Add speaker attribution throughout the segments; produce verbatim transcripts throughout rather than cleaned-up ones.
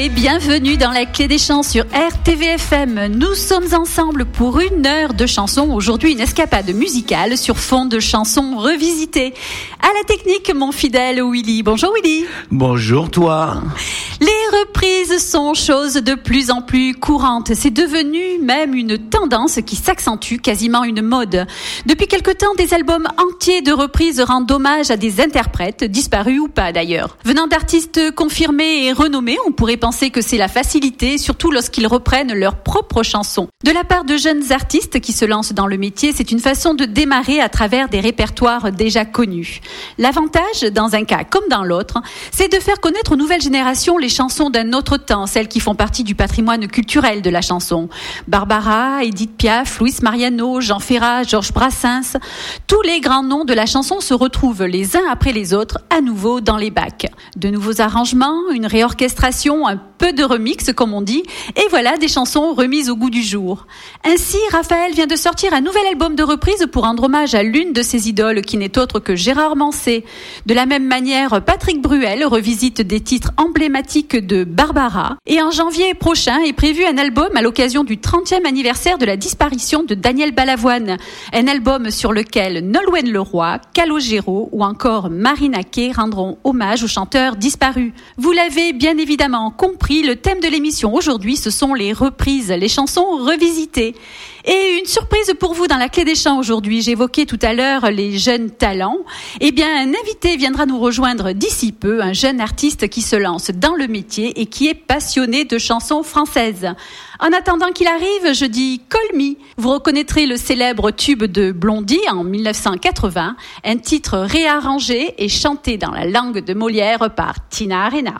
Speaker 1: et bienvenue dans la Clé des Chants sur R T V F M. Nous sommes ensemble pour une heure de chansons. Aujourd'hui, une escapade musicale sur fond de chansons revisitées. À la technique, mon fidèle Willy. Bonjour Willy.
Speaker 2: Bonjour toi.
Speaker 1: Les reprises sont chose de plus en plus courante. C'est devenu même une tendance qui s'accentue, quasiment une mode. Depuis quelque temps, des albums entiers de reprises rendent hommage à des interprètes, disparus ou pas d'ailleurs. Venant d'artistes confirmés et renommés, on pourrait penser que c'est la facilité, surtout lorsqu'ils reprennent leurs propres chansons. De la part de jeunes artistes qui se lancent dans le métier, c'est une façon de démarrer à travers des répertoires déjà connus. L'avantage, dans un cas comme dans l'autre, c'est de faire connaître aux nouvelles générations les chansons d'un autre temps, celles qui font partie du patrimoine culturel de la chanson. Barbara, Édith Piaf, Luis Mariano, Jean Ferrat, Georges Brassens, tous les grands noms de la chanson se retrouvent les uns après les autres à nouveau dans les bacs. De nouveaux arrangements, une réorchestration, un peu de remix comme on dit, et voilà des chansons remises au goût du jour. Ainsi, Raphaël vient de sortir un nouvel album de reprise pour rendre hommage à l'une de ses idoles qui n'est autre que Gérard Manset. De la même manière, Patrick Bruel revisite des titres emblématiques de Barbara. Et en janvier prochain est prévu un album à l'occasion du trentième anniversaire de la disparition de Daniel Balavoine. Un album sur lequel Nolwenn Leroy, Calogero ou encore Marina Kaye rendront hommage aux chanteurs disparus. Vous l'avez bien évidemment compris, le thème de l'émission aujourd'hui, ce sont les reprises, les chansons revisitées. Et une surprise pour vous dans la Clé des Chants aujourd'hui. J'évoquais tout à l'heure les jeunes talents. Eh bien, un invité viendra nous rejoindre d'ici peu, un jeune artiste qui se lance dans le métier et qui est passionné de chansons françaises. En attendant qu'il arrive, je dis Call Me. Vous reconnaîtrez le célèbre tube de Blondie en dix-neuf cent quatre-vingts, un titre réarrangé et chanté dans la langue de Molière par Tina Arena.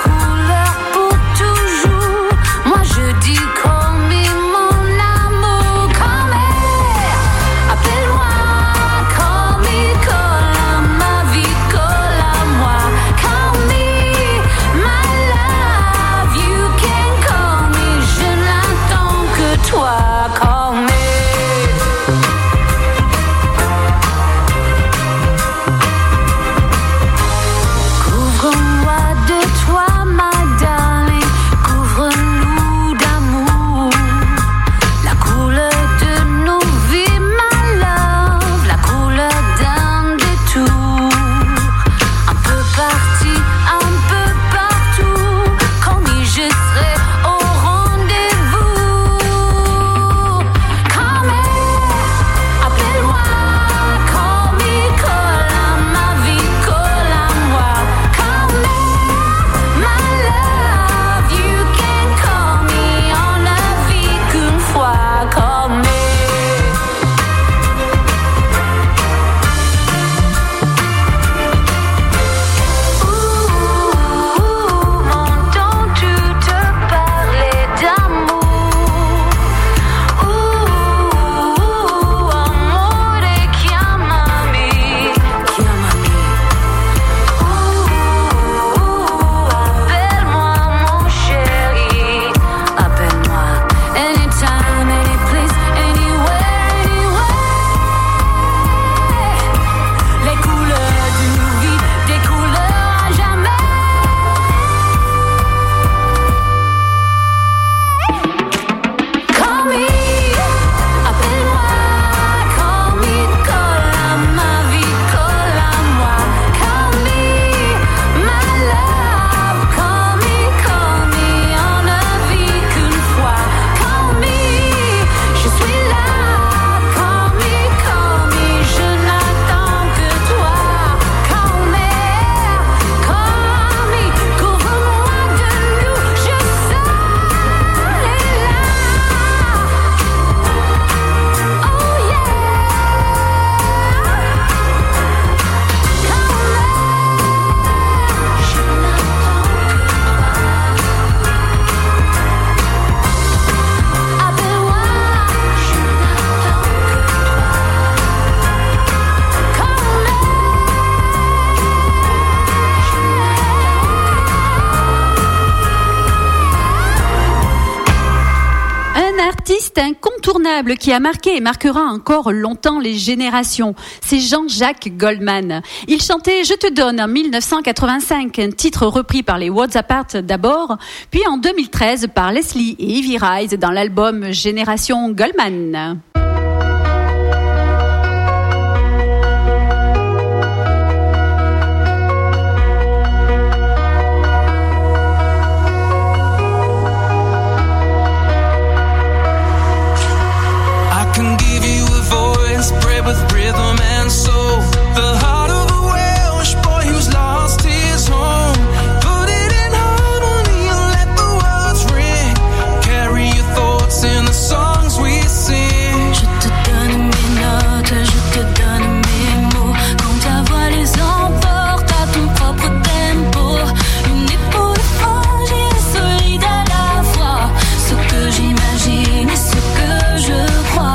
Speaker 3: Call me mon amour.
Speaker 1: artiste incontournable qui a marqué et marquera encore longtemps les générations. C'est Jean-Jacques Goldman. Il chantait « Je te donne » en dix-neuf cent quatre-vingt-cinq, un titre repris par les Worlds Apart d'abord, puis en deux mille treize par Leslie et Evie Rise dans l'album Génération Goldman.
Speaker 2: Spread with rhythm and soul, the heart of a Welsh boy who's lost his home. Put it in harmony and let the words ring. Carry your thoughts in the songs we sing.
Speaker 3: Je te donne mes notes, je te donne mes mots. Quand ta voix les emporte à ton propre tempo. Une épaule fragile et solide à la fois. Ce que j'imagine et ce que je crois.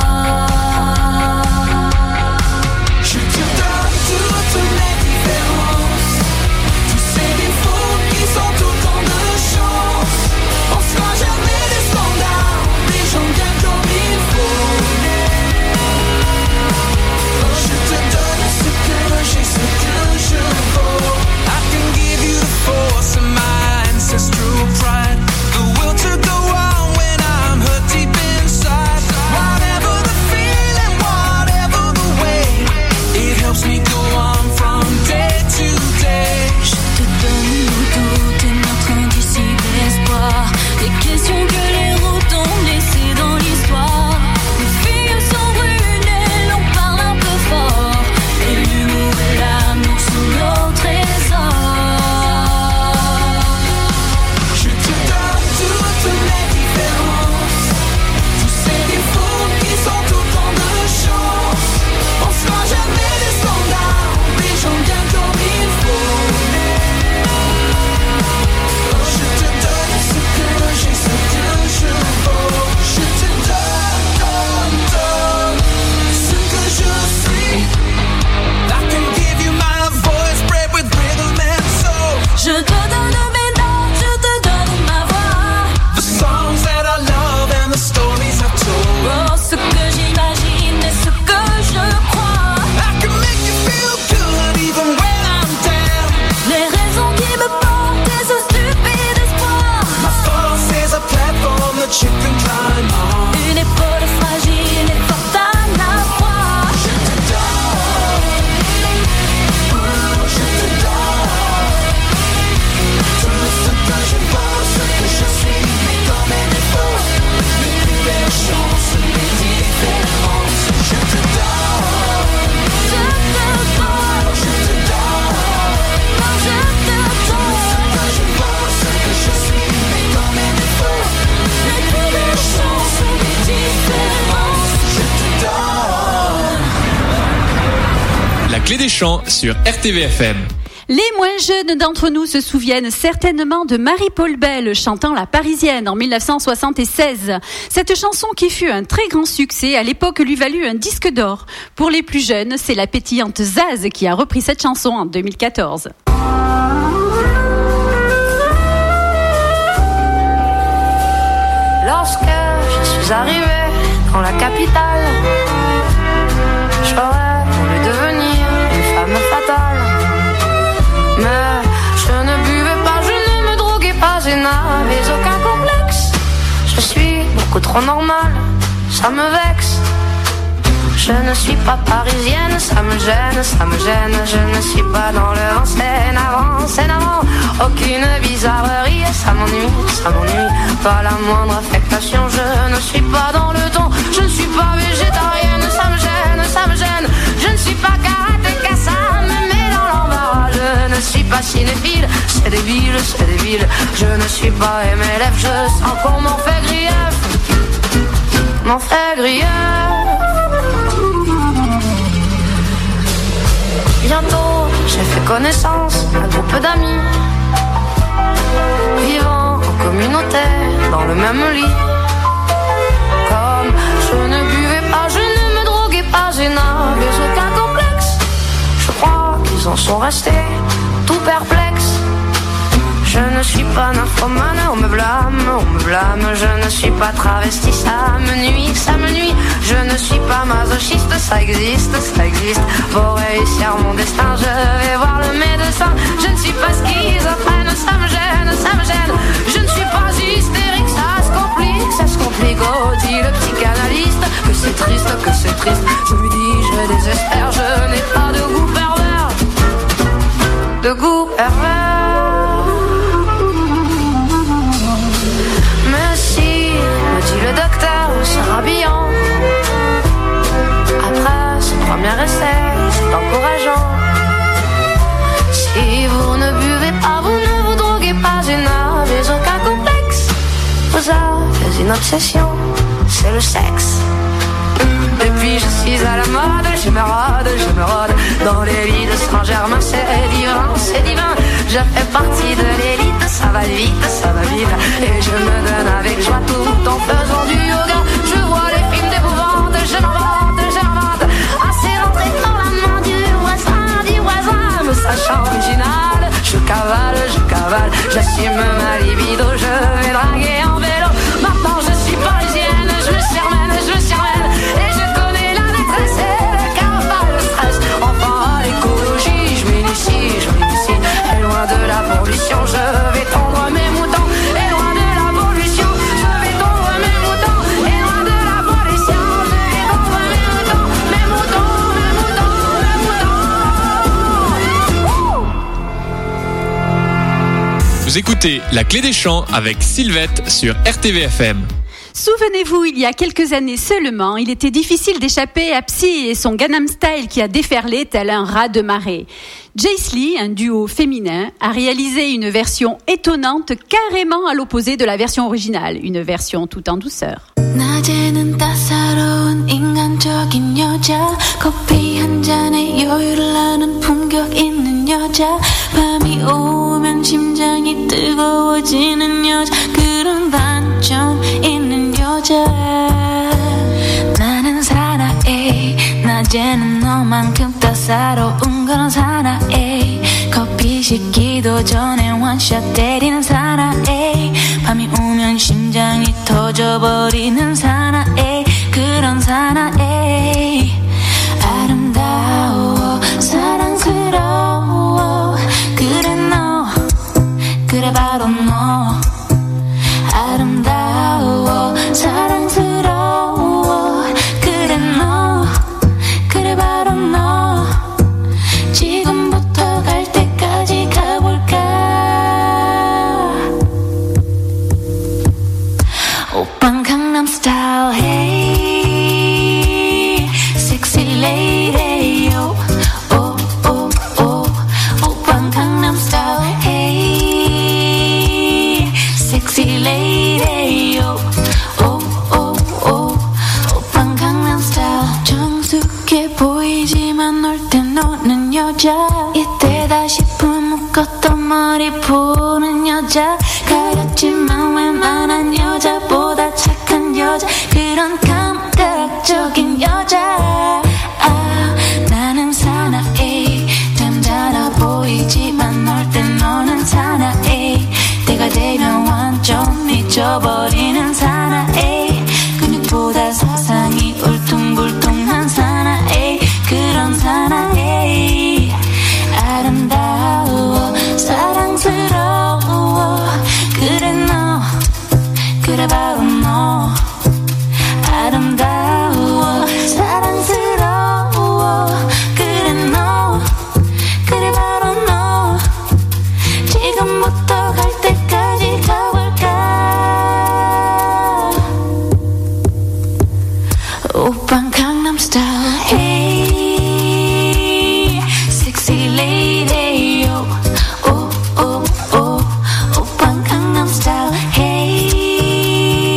Speaker 2: True pride, the will to go on when I'm hurt deep inside. Whatever the feeling, whatever the way, it helps me go on from day to day.
Speaker 3: Je te donne nos doutes et notre indicible espoir. Les questions que les routes ont laissées dans l'histoire. Les filles sont brûlées, l'on parle un peu fort. Et l'humour et l'amour sont nos trésors. Je te donne mes notes, je te donne ma voix.
Speaker 2: The songs that I love and the stories I've told.
Speaker 3: Oh, ce que j'imagine et ce que je crois.
Speaker 2: I can make you feel good even when I'm down.
Speaker 3: Les raisons qui me portent et ce stupide espoir.
Speaker 2: My force is a platform that you can climb on.
Speaker 3: Une épaule fragile et forte à la fois.
Speaker 2: Je te donne, oh, je te donne. Tout ce que je pense, ce que je suis, mais dans mes défauts, mes plus belles chances, mes différences. Je te donne,
Speaker 3: Je te donne,
Speaker 2: je te donne.
Speaker 3: non, je te
Speaker 2: Tout ce
Speaker 3: donne.
Speaker 2: que je pense, ce que je suis, mais dans mes défauts, mes plus belles chances, mes différences. Je te donne.
Speaker 4: La clé des chants sur R T V F M.
Speaker 1: Les moins jeunes d'entre nous se souviennent certainement de Marie-Paul Bell chantant La Parisienne en dix-neuf cent soixante-seize. Cette chanson qui fut un très grand succès à l'époque lui valut un disque d'or. Pour les plus jeunes, c'est la pétillante Zaz qui a repris cette chanson en deux mille quatorze.
Speaker 5: Lorsque je suis arrivée dans la capitale, j'aurais voulu devenir une femme fatale. Mais je ne buvais pas, je ne me droguais pas et n'avais aucun complexe. Je suis beaucoup trop normale, ça me vexe. Je ne suis pas parisienne, ça me gêne, ça me gêne. Je ne suis pas dans le en scène avant, scène avant. Aucune bizarrerie, ça m'ennuie, ça m'ennuie. Pas la moindre affectation, je ne suis pas dans le ton. Je ne suis pas végétarienne, ça me gêne, ça me gêne. Je ne suis pas karatéka, ça me met dans l'embarras. Je ne suis pas cinéphile, c'est débile, c'est débile. Je ne suis pas M L F, je sens qu'on m'en fait grief. M'en fait grief. Bientôt, j'ai fait connaissance d'un groupe d'amis vivant en communauté dans le même lit. Comme je ne buvais pas, je ne me droguais pas, je n'avais aucun complexe. Je crois qu'ils en sont restés tout perplexes. Je ne suis pas nymphomane, on me blâme, on me blâme. Je ne suis pas travesti, ça me nuit, ça me nuit. Je ne suis pas masochiste, ça existe, ça existe. Pour réussir mon destin, je vais voir le médecin. Je ne suis pas schizophrène, ça me gêne, ça me gêne. Je ne suis pas hystérique, ça se complique, ça se complique. Oh, dit le psychanalyste, que c'est triste, que c'est triste. Je lui dis, je désespère, je n'ai pas de goût pervers. De goût pervers. Mais si, me dit le docteur, se rhabillant. Après ce premier essai, c'est encourageant. Si vous ne buvez pas, vous ne vous droguez pas, et n'avez aucun complexe. Vous avez une obsession, c'est le sexe. Depuis je suis à la mode, je me rôde, je me rôde dans les lits de Saint-Germain, c'est divin, c'est divin. Je fais partie de l'élite, ça va vite, ça va vite. Et je me donne avec joie tout en faisant du yoga. Je vois les films d'épouvante, je m'invente, je m'invente. Assez rentré dans la main du voisin, du voisin. Me sachant original, je cavale, je cavale. J'assume ma libido, je vais draguer en vélo. Maintenant je suis parisienne, je me sermène, je me sermène. Et je connais la détresse et le cavale, le stress. Enfin à l'écologie, je m'initie, je m'initie. Et loin de la pollution, je vais tondre mes moutons. Et loin de la pollution, je vais tondre mes moutons. Et loin de la pollution, je vais tondre mes moutons. Mes moutons, mes moutons, mes moutons.
Speaker 4: Vous écoutez La Clé des Champs avec Sylvette sur R T V F M.
Speaker 1: Souvenez-vous, il y a quelques années seulement, il était difficile d'échapper à Psy et son Gangnam Style qui a déferlé tel un rat de marée. Jace Lee, un duo féminin, a réalisé une version étonnante carrément à l'opposé de la version originale, une version tout en douceur.
Speaker 3: 낮에는 따사로운 인간적인 여자 커피 한 잔에 여유를 하는 품격 있는 여자 밤이 오면 심장이 뜨거워지는 여자 그런 반점 있는 여자 나는 사나이 낮에는 너만큼 따사로운 그런 사나이 커피 식기도 전에 원샷 때리는 사나이 밤이 오면 심장이 터져버리는 사나이 그런 사나이 아름다워 사랑스러워 그래 너 그래 바로 너 아름다워 사랑스러워 그래 너 그래 바로 너 지금부터 갈 때까지 가볼까 오빤 강남 스타일 hey sexy lady yo oh oh oh 오빤 강남 스타일 hey sexy lady yo oh oh oh 오빤 강남 스타일 정숙해 보이지만 놀 때 노는 여자 이때다 싶으면 묶었던 머리 푸는 여자 가렸지만 웬만한 여자보다 착한 여자 그런 감각적인 여자 아 나는 사나이 잠자라 보이지만 놀 때 너는 사나이 때가 되면 완전 미쳐버리는 사나이 근육보다 세상이 울퉁불퉁한 사나이 그런 사나이 아름다워 사랑스러워 그래 너 그래 바로 너 아름다워 사랑스러워 그래 너 그래 바로 너 지금부터 갈 때까지 가볼까 오빤 강남 스타일 hey sexy lady yo oh oh oh 오빤 강남 스타일 hey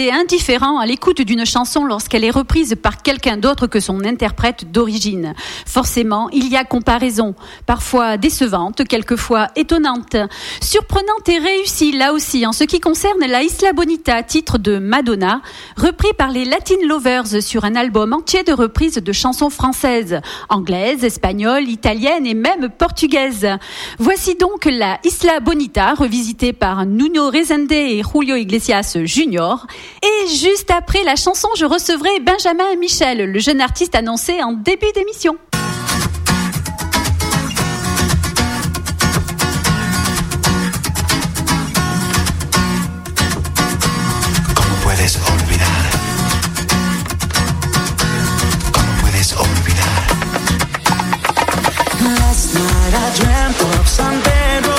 Speaker 1: rester indifférent à l'écoute d'une chanson lorsqu'elle est reprise par quelqu'un d'autre que son interprète d'origine. Forcément, il y a comparaison, parfois décevante, quelquefois étonnante, surprenante et réussie là aussi en ce qui concerne la Isla Bonita, titre de Madonna, repris par les Latin Lovers sur un album entier de reprises de chansons françaises, anglaises, espagnoles, italiennes et même portugaises. Voici donc la Isla Bonita, revisitée par Nuno Rezende et Julio Iglesias Junior. Et juste après la chanson, je recevrai Benjamin Michel, le jeune artiste annoncé en début d'émission.
Speaker 6: ¿Cómo puedes olvidar? ¿Cómo puedes olvidar? Last night I dreamt of San Pedro.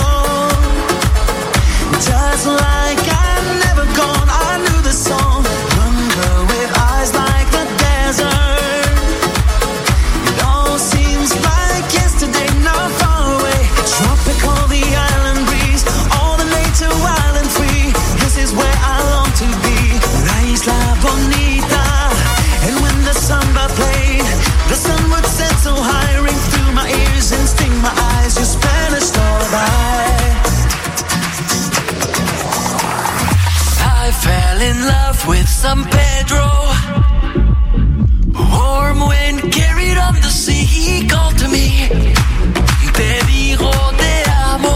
Speaker 6: Just like I'd never gone, I knew the song. Young girl with eyes like the desert. It all seems like yesterday, not far away. Tropical, the island breeze, all the nature wild and free. This is where I long to be, La Isla Bonita. And when the samba played, the sun would set so high, ring through my ears and sting my eyes. Your Spanish lullaby. I fell in love with San Pedro. Warm wind carried on the sea, he called to me. Te digo te amo.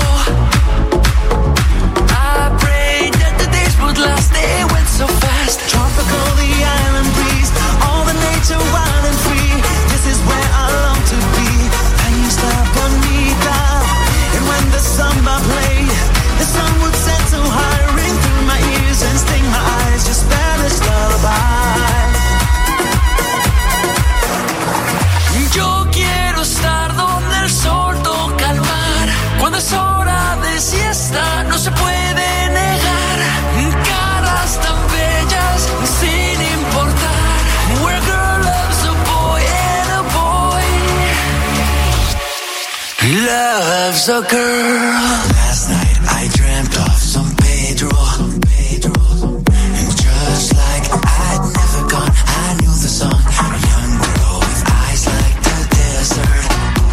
Speaker 6: I prayed that the days would last, they went so fast. Tropical, the island breeze, all the nature wild and free. This is where I long to be, La Isla Bonita. And when the samba played, the sun would set so high, ring through my ears and sting my eyes. Your Spanish lullaby. Yo quiero estar donde el sol toca el mar. Cuando es hora de siesta no se puede negar. Caras tan bellas sin importar. Where a girl loves a boy and a boy loves a girl. Last night I dreamt of San Pedro. Pedro. And just like I'd never gone, I knew the song. A young girl with eyes like the desert.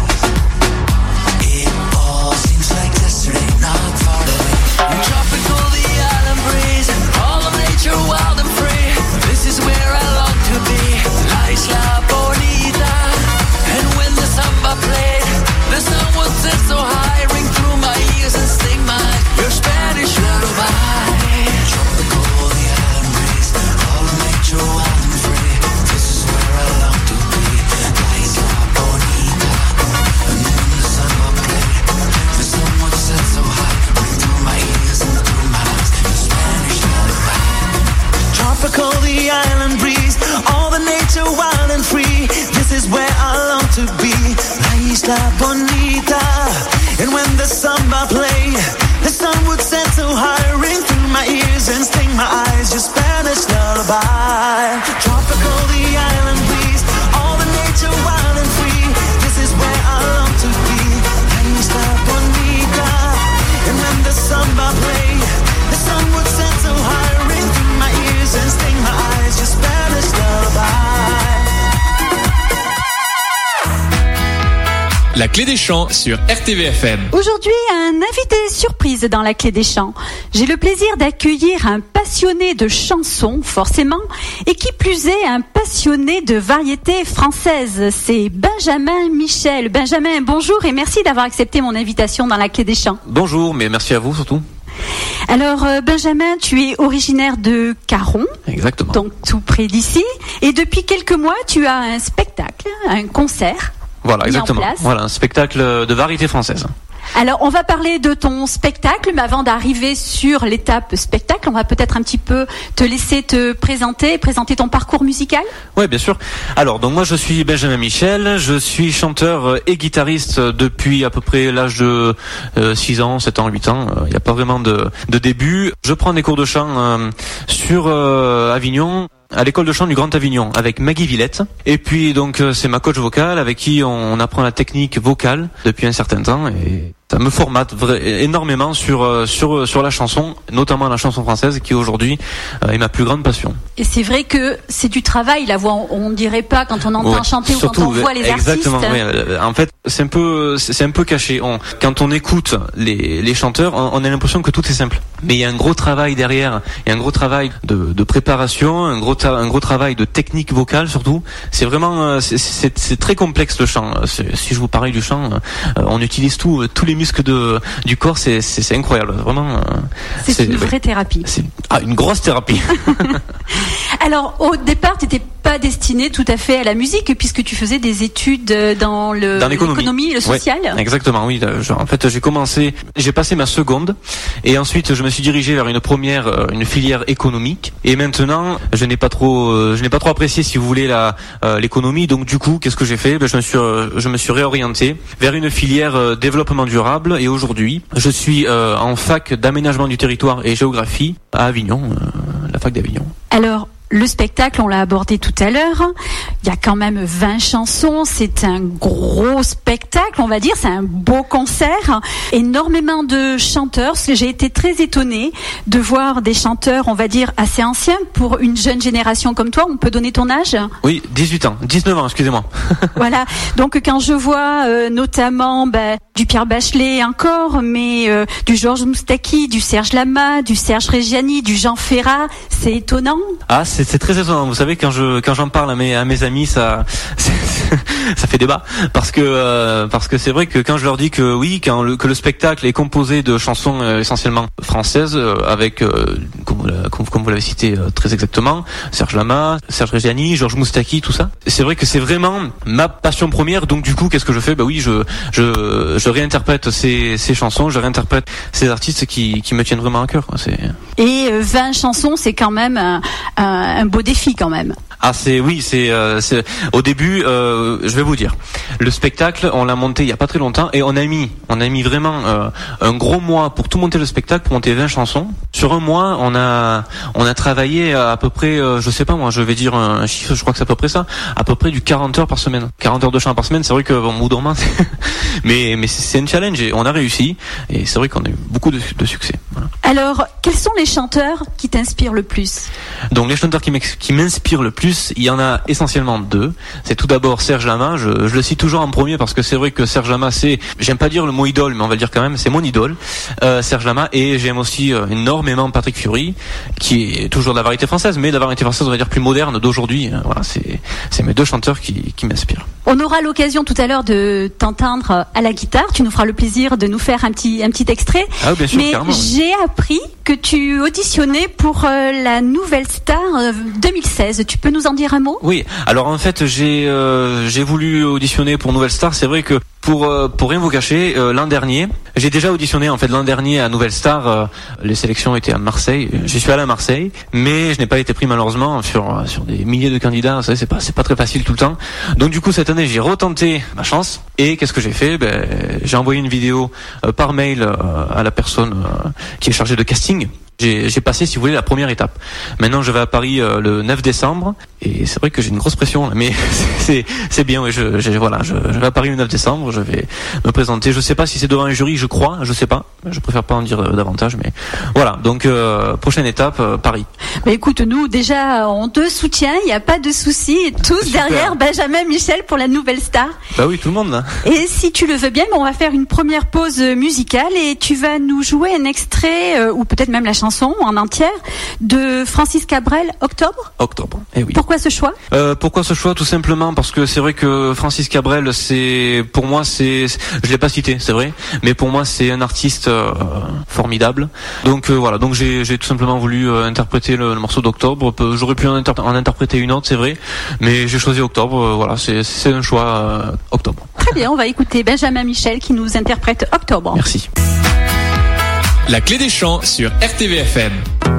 Speaker 6: It all seems like yesterday, not far away. Tropical, the island breeze, all of nature wild and free. This is where I long to be, La Isla Bonita. And when the samba played, the sun would set so high, ring through my ears and sting my your Spanish lullaby. Tropical, the island breeze, all of nature wild and free. This is where I long to be, La Isla Bonita. And when the samba played, the sun would set so high, ring through my ears and through my eyes, your Spanish lullaby. Tropical, the island breeze, all the nature wild and free. This is where I long to be, La Isla Bonita. And when the samba played, the sun would set so high, ring through my ears and sting my eyes. Your Spanish lullaby. Tropical, the island breeze, all the nature wild and free. This is where I long to be, La Isla Bonita. And when the samba played, the sun would set so high, ring through my ears and sting my eyes. Your Spanish lullaby.
Speaker 4: La Clé des Champs sur R T V F M.
Speaker 1: Aujourd'hui, un invité surprise dans la Clé des Champs. J'ai le plaisir d'accueillir un passionné de chansons, forcément, et qui plus est, un passionné de variété française. C'est Benjamin Michel. Benjamin, bonjour et merci d'avoir accepté mon invitation dans la Clé des Champs.
Speaker 7: Bonjour, mais merci à vous surtout.
Speaker 1: Alors, euh, Benjamin, tu es originaire de Caron.
Speaker 7: Exactement.
Speaker 1: Donc tout près d'ici. Et depuis quelques mois, tu as un spectacle, un concert.
Speaker 7: Voilà, exactement. Voilà, un spectacle de variété française.
Speaker 1: Alors, on va parler de ton spectacle, mais avant d'arriver sur l'étape spectacle, on va peut-être un petit peu te laisser te présenter, présenter ton parcours musical.
Speaker 7: Oui, bien sûr. Alors, donc moi, je suis Benjamin Michel, je suis chanteur et guitariste depuis à peu près l'âge de euh, six ans, sept ans, huit ans. Il n'y a pas vraiment de, de début. Je prends des cours de chant euh, sur euh, Avignon, à l'école de chant du Grand Avignon avec Maggie Villette. Et puis donc c'est ma coach vocale avec qui on apprend la technique vocale depuis un certain temps et ça me formate vrai, énormément sur euh, sur sur la chanson, notamment la chanson française, qui aujourd'hui euh, est ma plus grande passion.
Speaker 1: Et c'est vrai que c'est du travail, la voix. On ne dirait pas quand on entend
Speaker 7: Ouais,
Speaker 1: chanter
Speaker 7: surtout,
Speaker 1: ou quand on voit les
Speaker 7: exactement,
Speaker 1: artistes.
Speaker 7: Ouais. En fait, c'est un peu c'est un peu caché. On, quand on écoute les les chanteurs, on, on a l'impression que tout est simple. Mais il y a un gros travail derrière. Il y a un gros travail de, de préparation, un gros ta, un gros travail de technique vocale surtout. C'est vraiment c'est, c'est, c'est très complexe le chant. C'est, si je vous parle du chant, euh, on utilise tout tous les muscles de du corps. C'est c'est, c'est incroyable. Vraiment. Euh,
Speaker 1: c'est, c'est une vraie
Speaker 7: ouais,
Speaker 1: thérapie.
Speaker 7: C'est ah, une grosse thérapie.
Speaker 1: Alors au départ, tu n'étais pas destiné tout à fait à la musique puisque tu faisais des études dans le
Speaker 7: dans l'économie,
Speaker 1: l'économie le social.
Speaker 7: Ouais, exactement, oui. Je, en fait, j'ai commencé, j'ai passé ma seconde et ensuite je me suis dirigé vers une première, une filière économique. Et maintenant, je n'ai pas trop, je n'ai pas trop apprécié, si vous voulez, la euh, l'économie. Donc du coup, qu'est-ce que j'ai fait? Ben, je me suis, je me suis réorienté vers une filière euh, développement durable. Et aujourd'hui, je suis euh, en fac d'aménagement du territoire et géographie à Avignon, euh, la fac d'Avignon.
Speaker 1: Alors. Le spectacle, on l'a abordé tout à l'heure. Il y a quand même vingt chansons. C'est un gros spectacle, on va dire. C'est un beau concert. Énormément de chanteurs. J'ai été très étonnée de voir des chanteurs, on va dire, assez anciens pour une jeune génération comme toi. On peut donner ton âge?
Speaker 7: Oui, dix-huit ans. dix-neuf ans, excusez-moi.
Speaker 1: Voilà. Donc, quand je vois euh, notamment ben, du Pierre Bachelet encore, mais euh, du Georges Moustaki, du Serge Lama, du Serge Reggiani, du Jean Ferrat, c'est étonnant.
Speaker 7: Ah, c'est, c'est très étonnant. Vous savez, quand je quand j'en parle à mes à mes amis, ça c'est, ça fait débat parce que euh, parce que c'est vrai que quand je leur dis que oui, quand le, que le spectacle est composé de chansons euh, essentiellement françaises euh, avec euh, comme, comme, comme vous l'avez cité euh, très exactement, Serge Lama, Serge Reggiani, Georges Moustaki, tout ça. C'est vrai que c'est vraiment ma passion première. Donc du coup, qu'est-ce que je fais? Bah oui, je je je réinterprète ces ces chansons, je réinterprète ces artistes qui qui me tiennent vraiment à cœur, quoi. C'est
Speaker 1: Et euh, vingt chansons, c'est quand même un, un, un beau défi quand même.
Speaker 7: Ah c'est oui c'est, euh, c'est au début euh, je vais vous dire le spectacle on l'a monté il y a pas très longtemps et on a mis on a mis vraiment euh, un gros mois pour tout monter le spectacle, pour monter vingt chansons. Sur un mois on a on a travaillé à, à peu près euh, je sais pas moi je vais dire un, un chiffre, je crois que c'est à peu près ça, à peu près du quarante heures par semaine, quarante heures de chant par semaine. C'est vrai que bon, bout dormant mais mais c'est, c'est un challenge et on a réussi et c'est vrai qu'on a eu beaucoup de, de succès. Voilà.
Speaker 1: Alors quels sont les chanteurs qui t'inspirent le plus?
Speaker 7: Donc les chanteurs qui, qui m'inspirent le plus, il y en a essentiellement deux. C'est tout d'abord Serge Lama, je, je le cite toujours en premier parce que c'est vrai que Serge Lama, c'est, j'aime pas dire le mot idole, mais on va le dire quand même, c'est mon idole, euh, Serge Lama. Et j'aime aussi euh, énormément Patrick Fiori, qui est toujours de la variété française, mais de la variété française on va dire plus moderne d'aujourd'hui. Voilà, c'est, c'est mes deux chanteurs qui, qui m'inspirent.
Speaker 1: On aura l'occasion tout à l'heure de t'entendre à la guitare. Tu nous feras le plaisir de nous faire un petit, un petit extrait.
Speaker 7: Ah, bien sûr,
Speaker 1: mais
Speaker 7: carrément, oui.
Speaker 1: J'ai appris que tu auditionnais pour euh, la Nouvelle Star euh, deux mille seize. Tu peux nous en dire un mot?
Speaker 7: Oui. Alors en fait, j'ai euh, j'ai voulu auditionner pour Nouvelle Star. C'est vrai que pour euh, pour rien vous cacher, euh, l'an dernier, j'ai déjà auditionné en fait l'an dernier à Nouvelle Star. Euh, les sélections étaient à Marseille. J'y suis allé à Marseille, mais je n'ai pas été pris malheureusement sur sur des milliers de candidats. Vous savez, c'est pas c'est pas très facile tout le temps. Donc du coup cette année, j'ai retenté ma chance. Et qu'est-ce que j'ai fait? Ben j'ai envoyé une vidéo euh, par mail euh, à la personne euh, qui est chargée de casting. J'ai, j'ai passé, si vous voulez, la première étape. Maintenant, je vais à Paris euh, le neuf décembre, et c'est vrai que j'ai une grosse pression, là, mais c'est, c'est bien. Oui, je, je, voilà, je, je vais à Paris le neuf décembre. Je vais me présenter. Je sais pas si c'est devant un jury, je crois, je sais pas. Je préfère pas en dire euh, davantage, mais voilà. Donc, euh, prochaine étape, euh, Paris.
Speaker 1: Bah écoute, nous déjà, on te soutient. Il n'y a pas de souci. Tous
Speaker 7: Super.
Speaker 1: Derrière Benjamin Michel pour la Nouvelle Star.
Speaker 7: Bah oui, tout le monde là.
Speaker 1: Et si tu le veux bien, on va faire une première pause musicale et tu vas nous jouer un extrait euh, ou peut-être même la chanson en entière de Francis Cabrel, Octobre.
Speaker 7: Octobre. Eh oui.
Speaker 1: Pourquoi ce choix?
Speaker 7: Euh, pourquoi ce choix? Tout simplement parce que c'est vrai que Francis Cabrel, c'est pour moi, c'est, je l'ai pas cité, c'est vrai, mais pour moi c'est un artiste euh, formidable. Donc euh, voilà, donc j'ai, j'ai tout simplement voulu euh, interpréter le, le morceau d'Octobre. J'aurais pu en, inter- en interpréter une autre, c'est vrai, mais j'ai choisi Octobre. Euh, voilà, c'est, c'est un choix euh, Octobre.
Speaker 1: Très bien, on va écouter Benjamin Michel qui nous interprète Octobre.
Speaker 7: Merci.
Speaker 4: La clé des chants sur R T V F M.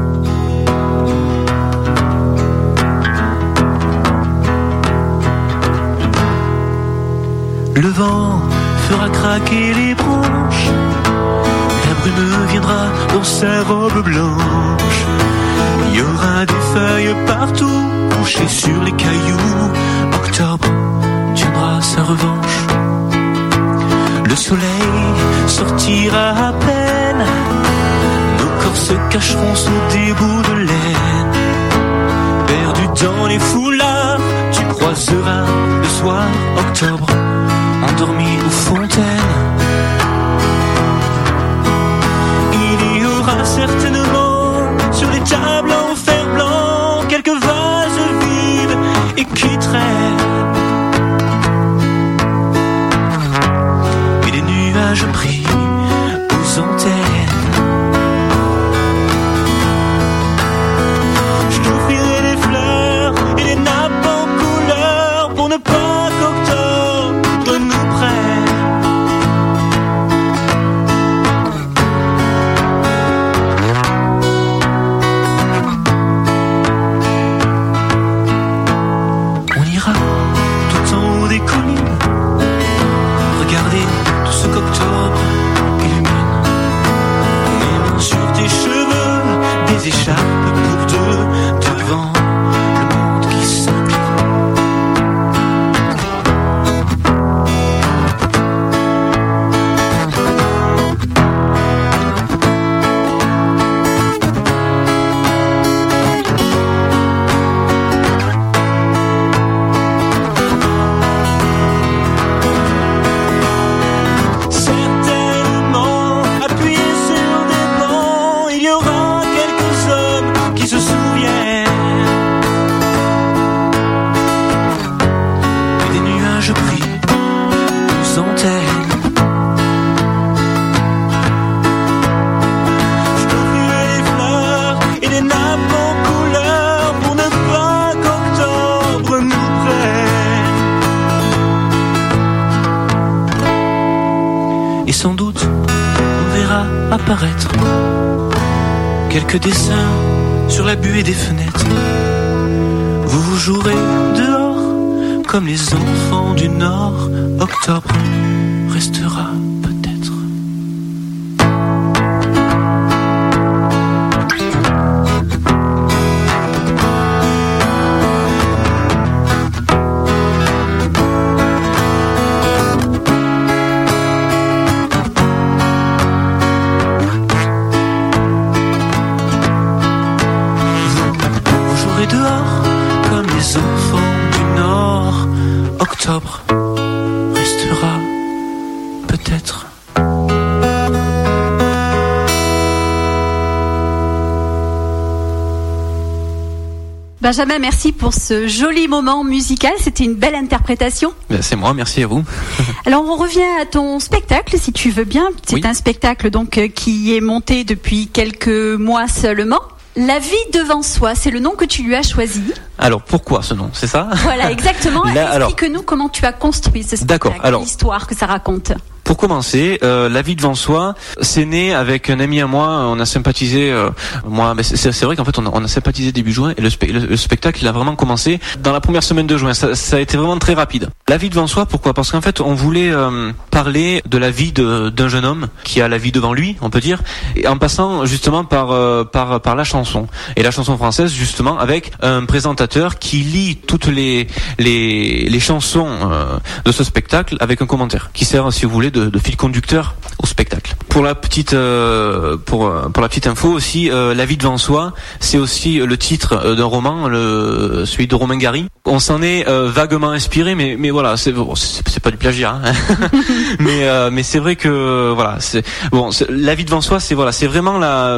Speaker 8: Le vent fera craquer les branches, la brume viendra dans sa robe blanche. Il y aura des feuilles partout, penchées sur les cailloux. Octobre tiendra sa revanche. Le soleil sortira à peine. Nos corps se cacheront sous des bouts de laine. Perdus dans les foulards, tu croiseras le soir octobre, endormi aux fontaines. Il y aura certainement sur les tables en fer blanc quelques vases vides et qui traînent. Et des nuages pris aux antennes. Je t'offrirai des fleurs et des nappes en couleur pour ne pas qu'octobre nous prenne. On ira tout en haut des collines, regarder tout ce qu'octobre illumine. Mes mains sur tes cheveux, des écharpes pour deux, devant le monde qui s'incline. Certainement, appuyés sur des bancs, il y aura quelques hommes qui se souviennent. Et des nuages pris aux antennes. Je t'offrirai des fleurs et des nappes en couleur pour ne pas qu'octobre nous prenne. Et sans doute, on verra apparaître quelques dessins sur la buée des fenêtres. Vous vous jouerez dehors comme les enfants du Nord. Octobre restera peut-être. Vous jouerez dehors comme les enfants du Nord. Octobre restera peut-être.
Speaker 1: Benjamin, merci pour ce joli moment musical. C'était une belle interprétation.
Speaker 7: Ben, c'est moi, merci à vous.
Speaker 1: Alors, on revient à ton spectacle, si tu veux bien. C'est
Speaker 7: Oui.
Speaker 1: un spectacle donc euh, qui est monté depuis quelques mois seulement. La vie devant soi, c'est le nom que tu lui as choisi.
Speaker 7: Alors pourquoi ce nom, c'est ça?
Speaker 1: Voilà, exactement.
Speaker 7: Là, alors-
Speaker 1: Explique-nous comment tu as construit ce spectacle,
Speaker 7: D'accord, alors-
Speaker 1: l'histoire que ça raconte.
Speaker 7: Pour commencer, euh, La vie devant soi, c'est né avec un ami à moi. On a sympathisé. Euh, moi, mais c'est, c'est vrai qu'en fait, on a, on a sympathisé début juin et le, spe- le, le spectacle, il a vraiment commencé dans la première semaine de juin. Ça, ça a été vraiment très rapide. La vie devant soi, pourquoi? Parce qu'en fait, on voulait euh, parler de la vie de, d'un jeune homme qui a la vie devant lui, on peut dire, et en passant justement par euh, par par la chanson et la chanson française, justement, avec un présentateur qui lit toutes les les les chansons euh, de ce spectacle avec un commentaire qui sert, si vous voulez, de, de fil conducteur au spectacle. Pour la petite euh, pour pour la petite info aussi, euh, La vie devant soi, c'est aussi le titre euh, d'un roman, le celui de Romain Gary. On s'en est euh, vaguement inspiré, mais mais voilà, c'est bon, c'est, c'est pas du plagiat, hein. mais euh, mais c'est vrai que voilà, c'est bon, c'est, La vie devant soi, c'est voilà, c'est vraiment la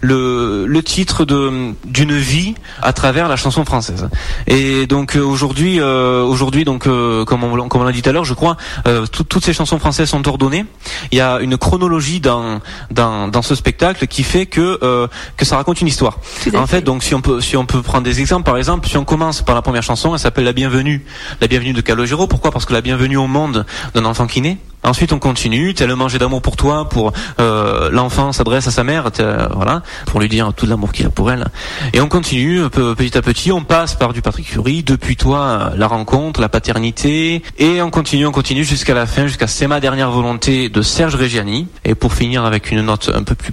Speaker 7: le le titre de d'une vie à travers la chanson française. Et donc euh, aujourd'hui euh, aujourd'hui donc euh, comme on comme on l'a dit tout à l'heure, je crois euh, tout, toutes ces chansons françaises sont ordonnées. Il y a une chronologie dans dans dans ce spectacle qui fait que euh, que ça raconte une histoire. En fait, donc si on peut si on peut prendre des exemples, par exemple, si on commence par la première chanson, elle s'appelle La Bienvenue, La Bienvenue de Calogero. Pourquoi? Parce que la bienvenue au monde d'un enfant qui naît. Ensuite, on continue. Tellement j'ai d'amour pour toi, pour euh, l'enfant s'adresse à sa mère, euh, voilà, pour lui dire tout l'amour qu'il a pour elle. Et on continue peu, petit à petit. On passe par du Patrick Fiori, Depuis toi, la rencontre, la paternité, et on continue, on continue jusqu'à la fin, jusqu'à C'est ma dernière volonté de Serge Reggiani. Et pour finir avec une note un peu plus gaie,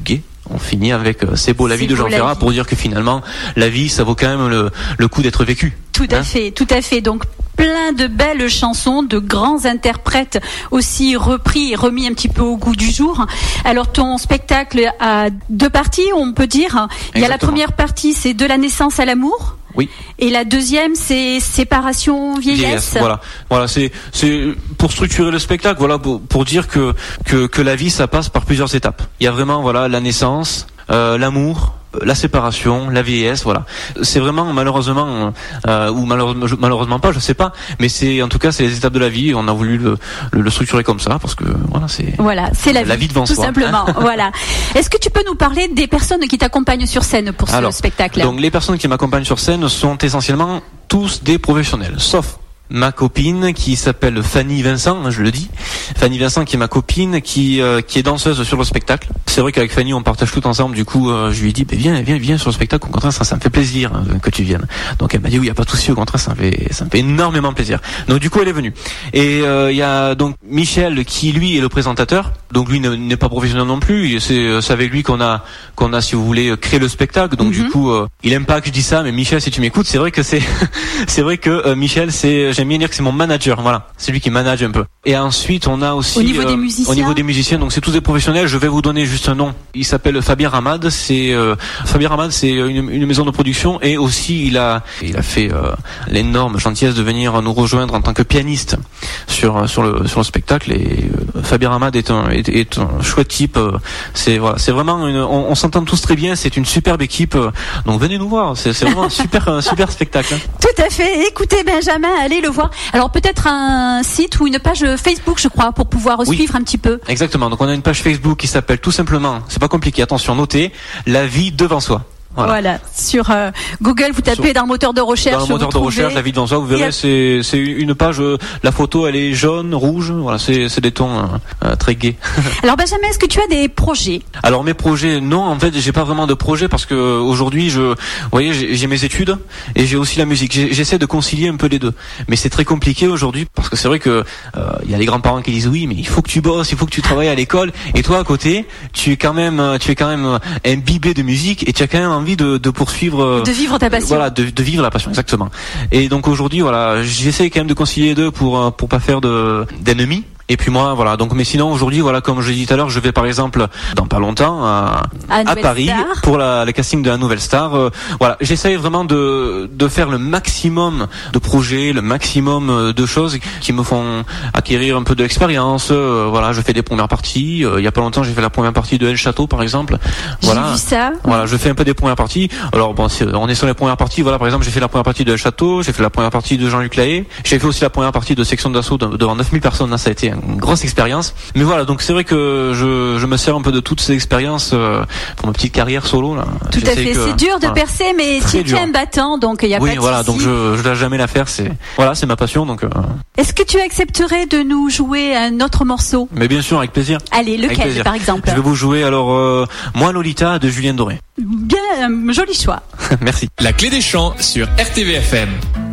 Speaker 7: on finit avec euh, C'est beau la vie
Speaker 1: C'est
Speaker 7: de
Speaker 1: beau
Speaker 7: Jean
Speaker 1: la
Speaker 7: Ferrat
Speaker 1: vie.
Speaker 7: pour dire que finalement la vie ça vaut quand même le, le coup d'être vécu.
Speaker 1: Tout à
Speaker 7: Hein
Speaker 1: fait, tout à fait. Donc plein de belles chansons, de grands interprètes aussi repris et remis un petit peu au goût du jour. Alors ton spectacle a deux parties, on peut dire. Il y a la
Speaker 7: Exactement.
Speaker 1: première partie, c'est de la naissance à l'amour.
Speaker 7: Oui.
Speaker 1: Et la deuxième, c'est séparation vieillesse.
Speaker 7: Vieillesse, voilà, voilà, c'est c'est pour structurer le spectacle, voilà, pour, pour dire que, que que la vie ça passe par plusieurs étapes. Il y a vraiment voilà la naissance, euh, l'amour, la séparation, la vieillesse, voilà. C'est vraiment malheureusement euh, ou malheureusement, malheureusement pas, je sais pas, mais c'est en tout cas c'est les étapes de la vie. Et on a voulu le, le, le structurer comme ça parce que voilà c'est
Speaker 1: Voilà, c'est la,
Speaker 7: la vie devant
Speaker 1: tout
Speaker 7: soi.
Speaker 1: simplement. Voilà. Est-ce que tu peux nous parler des personnes qui t'accompagnent sur scène pour ce
Speaker 7: Alors,
Speaker 1: spectacle?
Speaker 7: Donc les personnes qui m'accompagnent sur scène sont essentiellement tous des professionnels, sauf ma copine qui s'appelle Fanny Vincent, je le dis. Fanny Vincent qui est ma copine, qui euh, qui est danseuse sur le spectacle. C'est vrai qu'avec Fanny on partage tout ensemble. Du coup, euh, je lui ai dit, bah, viens, viens, viens sur le spectacle. Au contraire, ça, ça me fait plaisir euh, que tu viennes. Donc elle m'a dit, oui, y a pas de souci. Au contraire, ça me fait, ça me fait énormément plaisir. Donc du coup, elle est venue. Et il euh, y a donc Michel qui lui est le présentateur. Donc lui ne- n'est pas professionnel non plus. C'est c'est avec lui qu'on a qu'on a, si vous voulez, créé le spectacle. Donc
Speaker 1: Mhm.
Speaker 7: du coup, euh, il aime pas que je dise ça, mais Michel, si tu m'écoutes, c'est vrai que c'est c'est vrai que euh, Michel, c'est j'aime bien dire que c'est mon manager. Voilà, c'est lui qui manage un peu. Et ensuite, on a aussi
Speaker 1: Au niveau des musiciens
Speaker 7: au niveau des musiciens, donc c'est tous des professionnels. Je vais vous donner juste un nom. Il s'appelle Fabien Ramad. C'est euh, Fabien Ramad, c'est une, une maison de production et aussi il a il a fait euh, l'énorme gentillesse de venir nous rejoindre en tant que pianiste sur sur le sur le spectacle. Et euh, Fabien Ramad est un est, est un chouette type. euh, C'est voilà, c'est vraiment une, on, on s'entend tous très bien. C'est une superbe équipe. euh, Donc venez nous voir. C'est c'est vraiment un super un super spectacle. hein.
Speaker 1: Tout à fait. Écoutez Benjamin, allez le voir. Alors peut-être un site ou une page Facebook, je crois, pour pouvoir
Speaker 7: Oui.
Speaker 1: suivre un petit peu.
Speaker 7: Exactement. Donc on a une page Facebook qui s'appelle tout simplement, c'est pas compliqué, attention, notez, La vie devant soi. Voilà.
Speaker 1: Voilà. Sur euh, Google, vous tapez
Speaker 7: Sur-
Speaker 1: dans le moteur de recherche.
Speaker 7: Dans le moteur
Speaker 1: vous
Speaker 7: de
Speaker 1: trouvez.
Speaker 7: recherche, La vie devant soi, vous
Speaker 1: Il y
Speaker 7: verrez,
Speaker 1: a-
Speaker 7: c'est c'est une page, euh, la photo elle est jaune, rouge, voilà, c'est c'est des tons euh, euh, très gais.
Speaker 1: Alors Benjamin, est-ce que tu as des projets?
Speaker 7: Alors mes projets, non, en fait, j'ai pas vraiment de projet parce que euh, aujourd'hui, je, vous voyez, j'ai j'ai mes études et j'ai aussi la musique. J'ai- J'essaie de concilier un peu les deux, mais c'est très compliqué aujourd'hui parce que c'est vrai que euh, il y a les grands-parents qui disent oui, mais il faut que tu bosses, il faut que tu travailles à l'école, et toi à côté, tu es quand même, euh, tu es quand même euh, imbibé de musique et tu as quand même envie de, de poursuivre, euh,
Speaker 1: De vivre ta passion.
Speaker 7: voilà, de, de vivre la passion, exactement. Et donc aujourd'hui, voilà, j'essaie quand même de concilier les deux pour euh, pour pas faire de d'ennemis. Et puis moi, voilà. Donc, mais sinon aujourd'hui, voilà, comme je l'ai dit tout à l'heure, je vais par exemple dans pas longtemps à,
Speaker 1: À
Speaker 7: à
Speaker 1: Nouvelle
Speaker 7: Paris
Speaker 1: Star.
Speaker 7: pour la, le casting de la Nouvelle Star. Euh, voilà, j'essaye vraiment de de faire le maximum de projets, le maximum euh, de choses qui me font acquérir un peu d'expérience. Euh, voilà, je fais des premières parties. Euh, il y a pas longtemps, j'ai fait la première partie de El Château, par exemple. Voilà.
Speaker 1: J'ai vu ça.
Speaker 7: Voilà, je fais un peu des premières parties. Alors bon, c'est- on est sur les premières parties. Voilà, par exemple, j'ai fait la première partie de El Château, j'ai fait la première partie de Jean-Luc Lahaye, j'ai fait aussi la première partie de Section d'assaut de- devant neuf mille personnes. Là, ça a été une grosse expérience. Mais voilà, donc c'est vrai que je, je me sers un peu de toutes ces expériences euh, pour ma petite carrière solo. Là.
Speaker 1: Tout à
Speaker 7: J'essaie
Speaker 1: fait.
Speaker 7: que-
Speaker 1: C'est dur de
Speaker 7: voilà.
Speaker 1: percer, mais
Speaker 7: Très
Speaker 1: tu
Speaker 7: dur.
Speaker 1: tiens battant, donc il y a
Speaker 7: Oui,
Speaker 1: pas de
Speaker 7: voilà, donc
Speaker 1: souci.
Speaker 7: je je lâche jamais l'affaire. C'est voilà, c'est ma passion. Donc, euh,
Speaker 1: Est-ce que tu accepterais de nous jouer un autre morceau?
Speaker 7: mais bien sûr, avec plaisir.
Speaker 1: Allez,
Speaker 7: Avec
Speaker 1: lequel
Speaker 7: plaisir.
Speaker 1: par exemple?
Speaker 7: Je vais vous jouer alors euh, Moi Lolita de Julien Doré.
Speaker 1: Bien, euh, joli choix.
Speaker 7: Merci.
Speaker 4: La clé des chants sur R T V F M.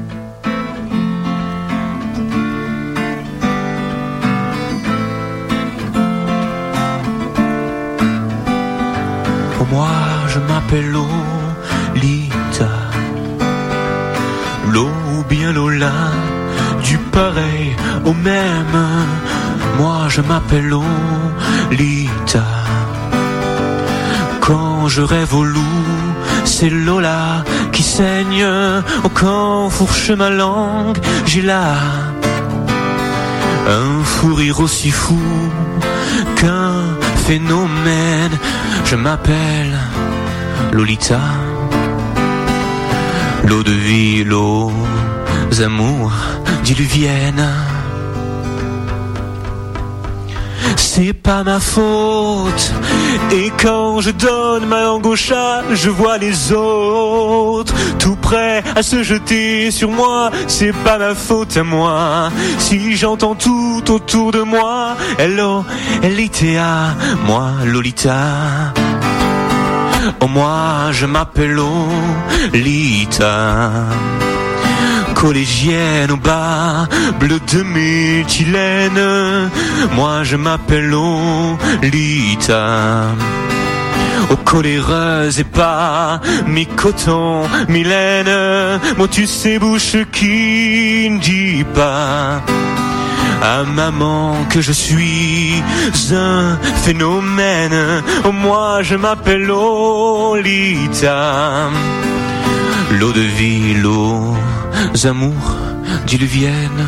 Speaker 8: Oh, moi, je m'appelle Lolita. Lo ou bien Lola, du pareil au même. Moi, je m'appelle Lolita. Quand je rêve au loup, c'est Lola qui saigne. Oh, quand fourche ma langue, j'ai là un fou rire aussi fou qu'un phénomène. Je m'appelle Lolita. L'eau de vie, l'eau amours diluviennes. C'est pas ma faute. Et quand je donne ma langue au chat, je vois les autres tout prêts à se jeter sur moi. C'est pas ma faute à moi. Si j'entends tout autour de moi, hello, Lolita, moi Lolita. Oh, moi je m'appelle Lolita. Collégienne au bas, bleu de méthylène. Moi je m'appelle Lolita. Au coléreuse et pas mi coton, mi laine, motus et bouche qui ne dit pas à maman que je suis un phénomène. Oh, moi je m'appelle Lolita. L'eau de vie, l'eau amours diluviennes,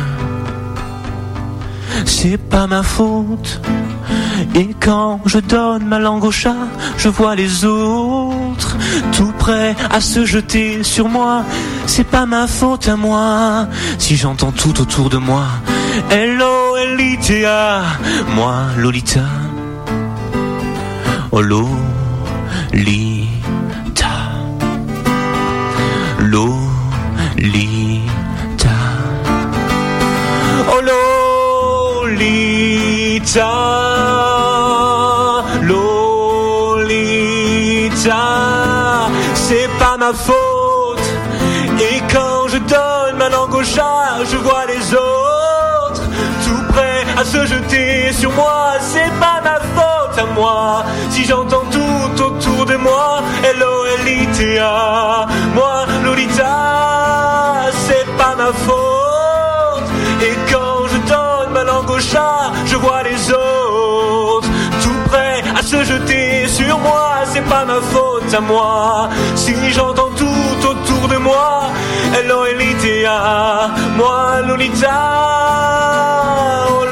Speaker 8: c'est pas ma faute. Et quand je donne ma langue au chat, je vois les autres tout prêts à se jeter sur moi. C'est pas ma faute à moi si j'entends tout autour de moi L O L I T A, moi Lolita. Oh Lolita, Lolita, oh Lolita, Lolita, c'est pas ma faute. Et quand je donne ma langue au chat, je vois les autres tout prêts à se jeter sur moi. C'est pas ma faute à moi si j'entends tout autour de moi L O L I T A, moi Lolita, c'est pas ma faute. Et quand je donne ma langue au chat, je vois les autres tout prêts à se jeter sur moi. C'est pas ma faute à moi si j'entends tout autour de moi L O L I T A, moi Lolita, oh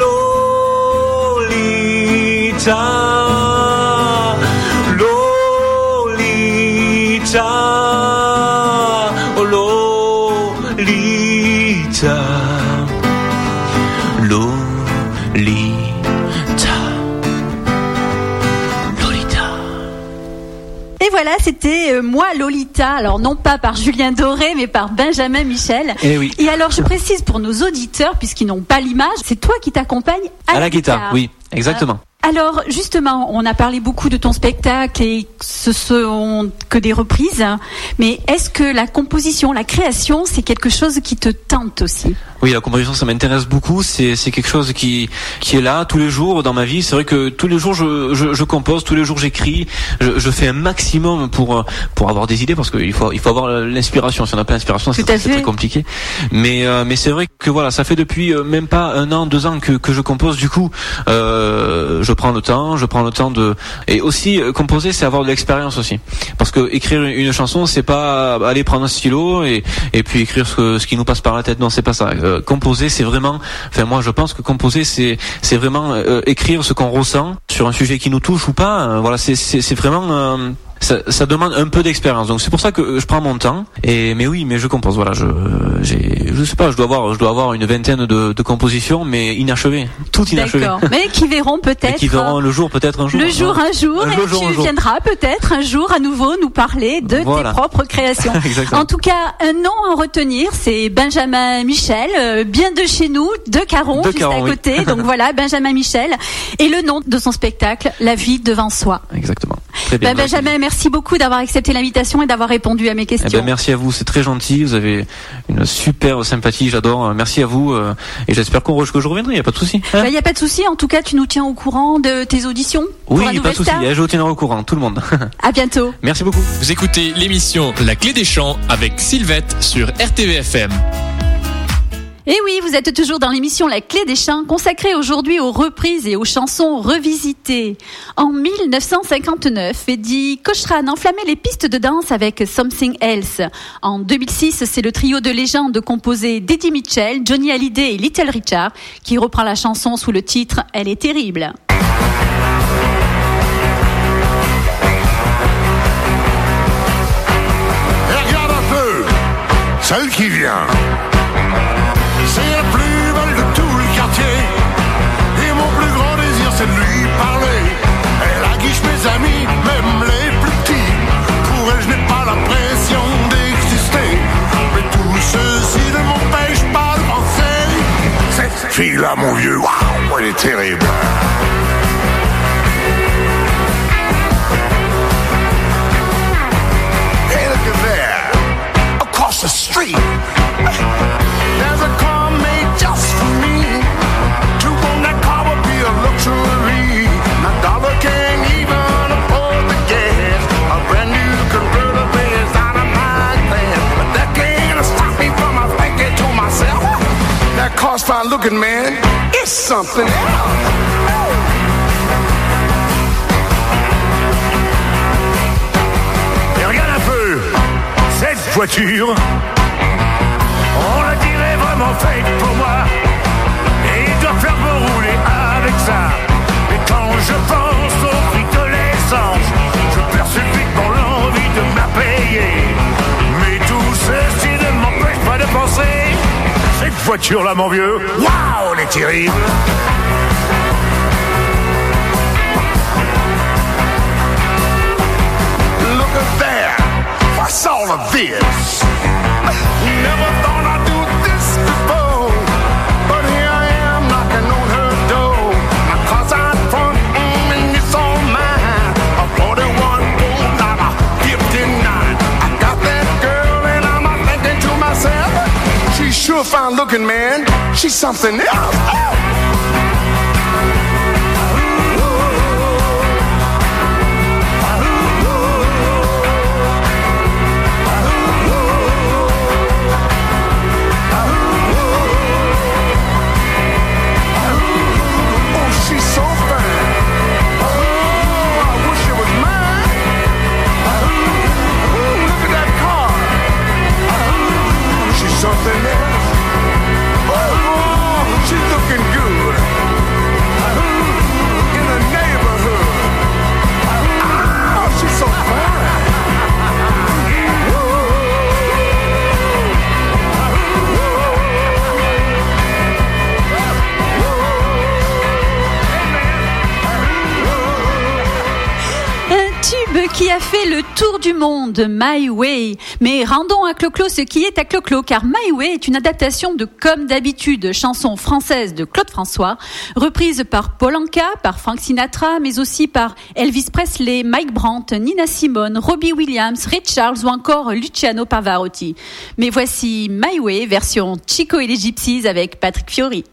Speaker 8: Lolita, Lolita, oh Lolita, Lolita, Lolita.
Speaker 1: Et voilà, c'était euh, moi Lolita, alors non pas par Julien Doré, mais par Benjamin Michel.
Speaker 7: Eh oui.
Speaker 1: Et alors je précise pour nos auditeurs, puisqu'ils n'ont pas l'image, c'est toi qui t'accompagne à,
Speaker 7: À la guitare, oui, exactement.
Speaker 1: Alors justement, on a parlé beaucoup de ton spectacle et ce sont que des reprises, mais est-ce que la composition, la création, c'est quelque chose qui te tente aussi ?
Speaker 7: Oui, la composition, ça m'intéresse beaucoup. C'est c'est quelque chose qui qui est là tous les jours dans ma vie. C'est vrai que tous les jours je je, je compose, tous les jours j'écris. Je, je fais un maximum pour pour avoir des idées parce qu'il faut il faut avoir l'inspiration. Si on n'a pas l'inspiration, c'est, c'est très compliqué. Mais euh, mais c'est vrai que voilà, ça fait depuis euh, même pas un an, deux ans que que je compose. Du coup, euh, je prends le temps, je prends le temps de et aussi euh, composer, c'est avoir de l'expérience aussi. Parce que écrire une chanson, c'est pas aller prendre un stylo et et puis écrire ce que, ce qui nous passe par la tête. Non, c'est pas ça. Euh, composer, c'est vraiment, enfin moi je pense que composer c'est c'est vraiment euh, écrire ce qu'on ressent sur un sujet qui nous touche ou pas. Euh, voilà, c'est c'est c'est vraiment euh, ça, ça demande un peu d'expérience. Donc c'est pour ça que je prends mon temps. Et mais oui, mais je compose. Voilà, je j'ai je sais pas, je dois avoir je dois avoir une vingtaine de, de compositions, mais inachevées, toutes inachevées.
Speaker 1: D'accord. Mais qui verront peut-être.
Speaker 7: Et qui verront le jour, peut-être un jour.
Speaker 1: Le jour, un jour,
Speaker 7: un
Speaker 1: et
Speaker 7: jour, jour,
Speaker 1: tu
Speaker 7: un jour.
Speaker 1: viendras peut-être un jour à nouveau nous parler de
Speaker 7: Voilà.
Speaker 1: tes propres créations. En tout cas, un nom à retenir, c'est Benjamin Michel, euh, bien de chez nous, de Caron,
Speaker 7: De
Speaker 1: juste
Speaker 7: Caron,
Speaker 1: à
Speaker 7: oui.
Speaker 1: côté. Donc voilà, Benjamin Michel. Et le nom de son spectacle, La vie devant soi.
Speaker 7: Exactement. Très bien.
Speaker 1: Ben, Benjamin, merci beaucoup d'avoir accepté l'invitation et d'avoir répondu à mes questions.
Speaker 7: Eh ben, merci à vous, c'est très gentil. Vous avez une super sympathie, j'adore. Merci à vous euh, et j'espère qu'on re- que je reviendrai. Il y a pas de souci.
Speaker 1: Il n'y a pas de souci. En tout cas, tu nous tiens au courant de tes auditions pour la
Speaker 7: Oui, pas
Speaker 1: Nouvelle
Speaker 7: de souci.
Speaker 1: Star.
Speaker 7: Je vous tiendrai au courant, tout le monde.
Speaker 1: À bientôt.
Speaker 7: Merci beaucoup.
Speaker 4: Vous écoutez l'émission La Clé des Champs avec Sylvette sur R T V F M.
Speaker 1: Et oui, vous êtes toujours dans l'émission La Clé des Champs, consacrée aujourd'hui aux reprises et aux chansons revisitées. En mille neuf cent cinquante-neuf, Eddie Cochran enflammait les pistes de danse avec Something Else. En deux mille six, c'est le trio de légende composé d'Eddie Mitchell, Johnny Hallyday et Little Richard qui reprend la chanson sous le titre « Elle est terrible ».
Speaker 9: Et regarde un peu, celle qui vient. C'est la plus belle de tout le quartier. Et mon plus grand désir, c'est de lui parler. Elle aguiche mes amis, même les plus petits. Pour elle, je n'ai pas l'impression d'exister. Mais tout ceci ne m'empêche pas de penser. Cette fille-là, mon vieux, waouh, elle est terrible. Hey, look at there, across the street. There's a car made just for me. To own that car would be a luxury. My dollar can't even afford the gas. looking, man. It's something else. Et regarde un peu cette voiture. On la dirait vraiment faite pour moi. Et il doit faire me rouler avec ça. Et quand je pense au prix de l'essence, je perds subitement l'envie de me la payer. Mais tout ceci ne m'empêche pas de penser. Cette voiture-là, mon vieux, waouh, elle est terrible. Look at there, what's all of this? Never thought I'd do this before, but here I am knocking on her door. My car's out front, mm, and it's all mine. A forty-one Bull, not a fifty-nine. I got that girl and I'm not thinking to myself, she's sure fine looking, man. She's something else. Oh. Something else. Oh, she's looking good in the neighborhood. Oh, she's so fine.
Speaker 1: Un tube qui a fait le tour du monde, My Way. Mais rendons à Clo-Clo ce qui est à Clo-Clo, car My Way est une adaptation de Comme d'habitude, chanson française de Claude François, reprise par Paul Anka, par Frank Sinatra, mais aussi par Elvis Presley, Mike Brandt, Nina Simone, Robbie Williams, Ray Charles ou encore Luciano Pavarotti. Mais voici My Way, version Chico et les Gypsies avec Patrick Fiori.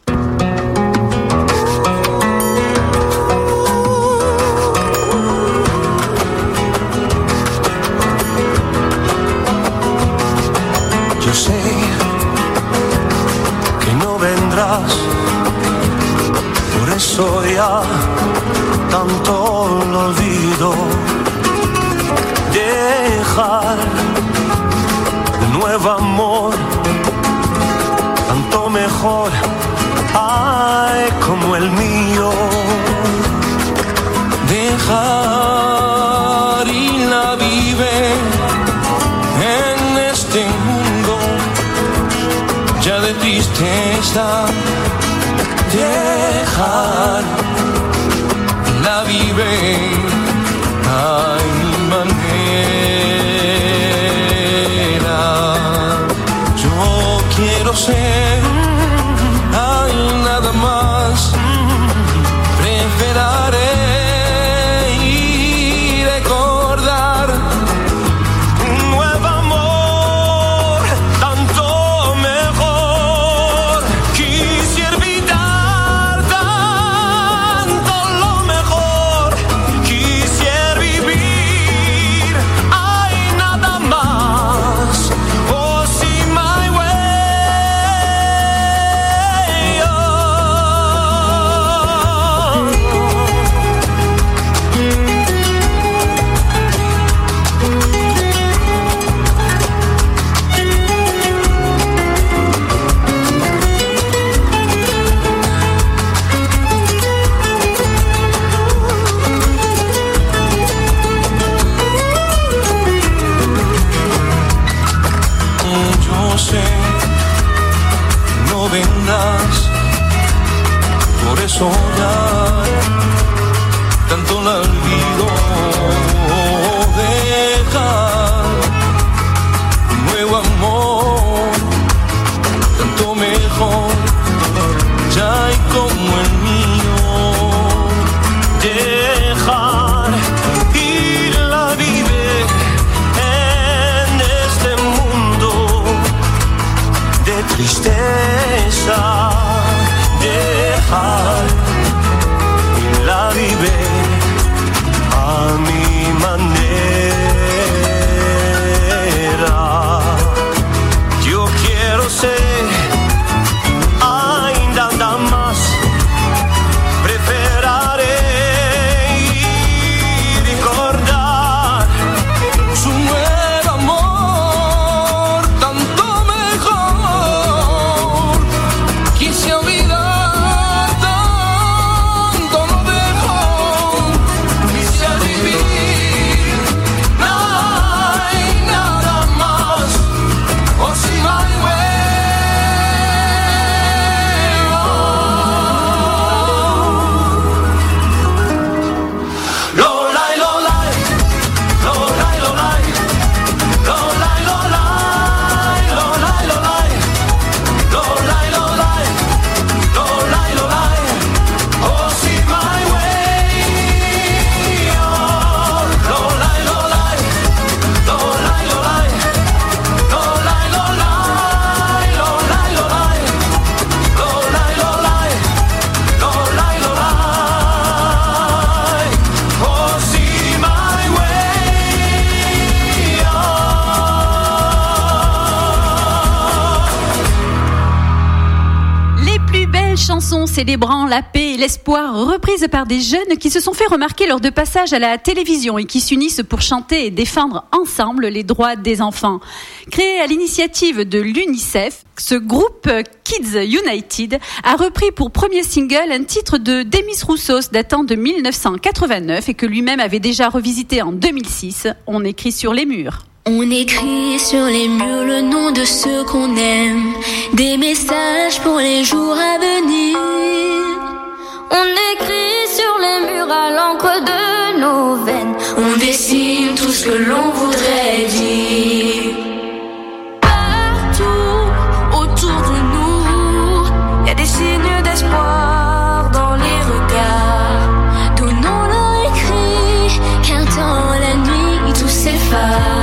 Speaker 8: Yo sé que no vendrás, por eso ya tanto lo olvido. Dejar un nuevo amor, tanto mejor, ay, como el mío. Dejar y la vive en este mundo ya de tristeza. Dejar la vive a mi manera. Yo quiero ser, ay, nada más. Preferaré y recordar un nuevo amor, tanto mejor. Quisiera evitar tanto lo mejor. Quisiera vivir, ay, nada más. Oh, sí, my way. Yo sé, no vendrás, por eso ya tanto la olvido. Dejar un nuevo amor, tanto mejor, ya hay como el mío. Dejar y la vive en este mundo de tristeza. Dejar y la vive a mi manera. Yo quiero ser, ay, nada
Speaker 1: chanson célébrant la paix et l'espoir, reprise par des jeunes qui se sont fait remarquer lors de passages à la télévision et qui s'unissent pour chanter et défendre ensemble les droits des enfants. Créé à l'initiative de l'UNICEF, ce groupe Kids United a repris pour premier single un titre de Demis Roussos datant de dix-neuf cent quatre-vingt-neuf et que lui-même avait déjà revisité en deux mille six. On écrit sur les murs.
Speaker 3: On écrit sur les murs le nom de ceux qu'on aime, des messages pour les jours à venir.
Speaker 5: On écrit sur les murs à l'encre de nos veines,
Speaker 3: on dessine tout ce que l'on voudrait dire.
Speaker 5: Partout autour de nous, y a des signes d'espoir dans les regards.
Speaker 3: Donnons-leur écrit qu'un temps la nuit tout s'efface.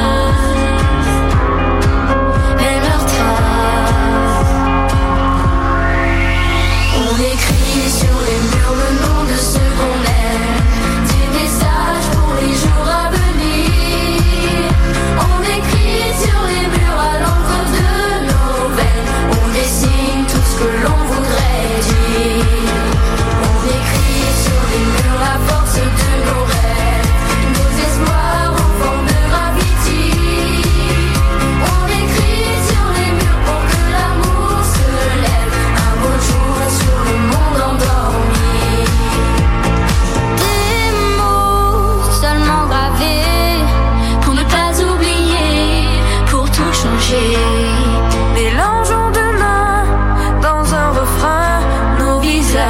Speaker 5: Mélangeons demain dans un refrain nos visages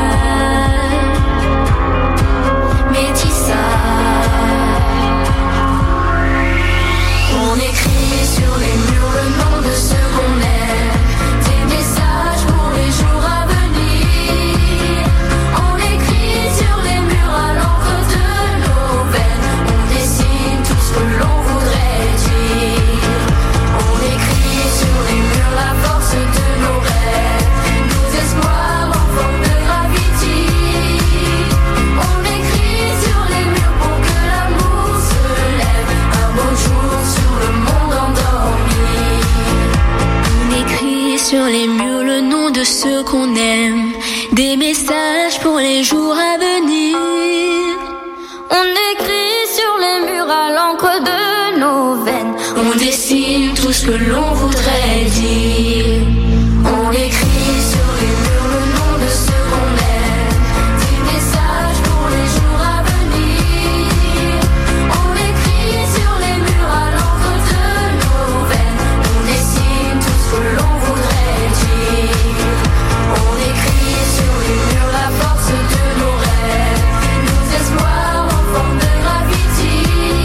Speaker 5: métissages.
Speaker 3: On écrit sur les murs le nom de ceux qu'on aime, des messages pour les jours à venir. On écrit sur les murs à l'encre de nos veines, on dessine tout ce que l'on voudrait dire. On écrit sur les murs la force de nos rêves, nos espoirs en forme de gravity. On écrit sur les murs pour que l'amour se lève un beau jour sur le monde endormi. On écrit sur les murs le nom de ceux qu'on aime, des messages pour les jours à venir.
Speaker 5: On écrit sur les murs à l'encre de nos veines,
Speaker 3: on dessine tout ce que l'on voudrait dire. On écrit sur les murs le nom de ceux qu'on aime, des messages pour les jours à venir. On écrit sur les murs à l'encre de nos veines, on dessine tout ce que l'on voudrait dire. On écrit sur les murs la force de nos rêves, nos espoirs en forme de gravity.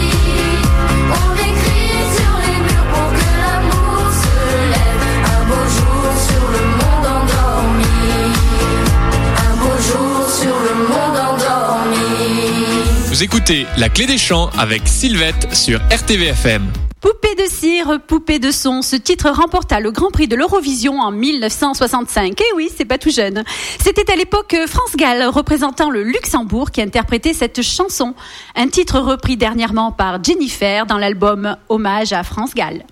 Speaker 3: On écrit sur les murs pour que l'amour se lève un beau jour sur le monde endormi. Un beau jour sur le monde endormi.
Speaker 4: Vous écoutez La Clé des Champs avec Sylvette sur R T V F M.
Speaker 1: Poupée de cire, poupée de son, ce titre remporta le Grand Prix de l'Eurovision en dix-neuf cent soixante-cinq. Et oui, c'est pas tout jeune. C'était à l'époque France Gall, représentant le Luxembourg, qui interprétait cette chanson. Un titre repris dernièrement par Jennifer dans l'album Hommage à France Gall.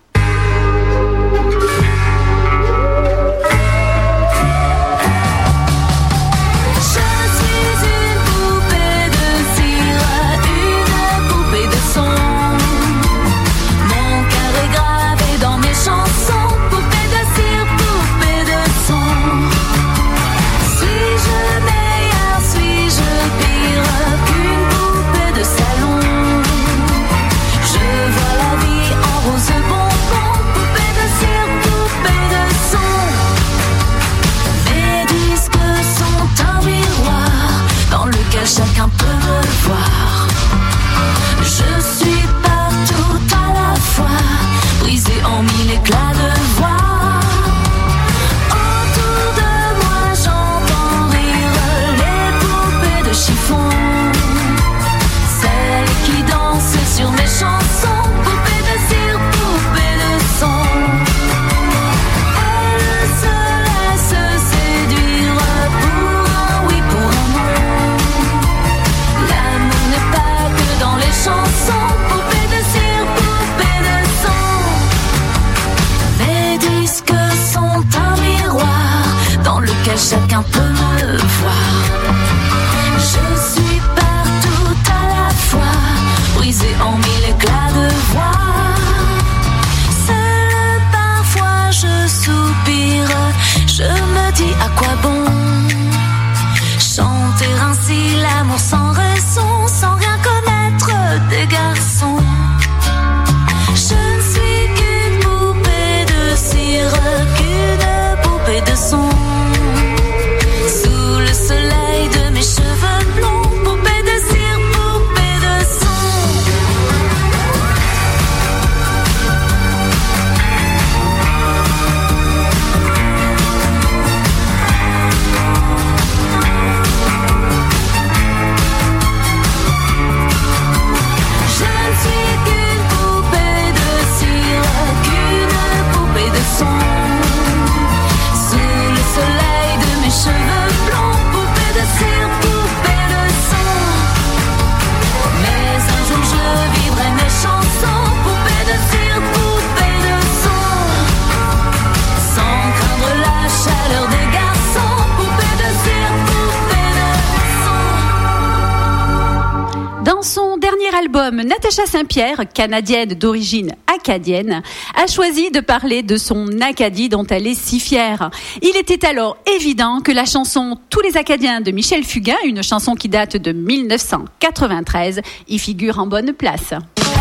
Speaker 3: Je vois la vie en rose bonbon. un peu me voir. Je suis partout à la fois, brisée en mille éclats de voix. Seule parfois je soupire, je me dis à quoi bon chanter ainsi l'amour sans raison, sans rien connaître des garçons. Je ne suis qu'une poupée de cire, qu'une poupée de son. Sous le soleil de mes cheveux blonds, poupée de cire, poupée de son. Je ne suis qu'une poupée de cire, qu'une poupée de son. Sous le soleil de mes cheveux blonds, poupée de cire, poupée de son. Mais un jour je vivrai mes chansons, poupée de cire, poupée de son. Sans craindre la chaleur des garçons, poupée de cire, poupée de son.
Speaker 1: Dans son dernier album, Natacha Saint-Pierre, canadienne d'origine acadienne, a choisi de parler de son Acadie dont elle est si fière. Il était alors évident que la chanson Tous les Acadiens de Michel Fugain, une chanson qui date de dix-neuf cent quatre-vingt-treize, y figure en bonne place.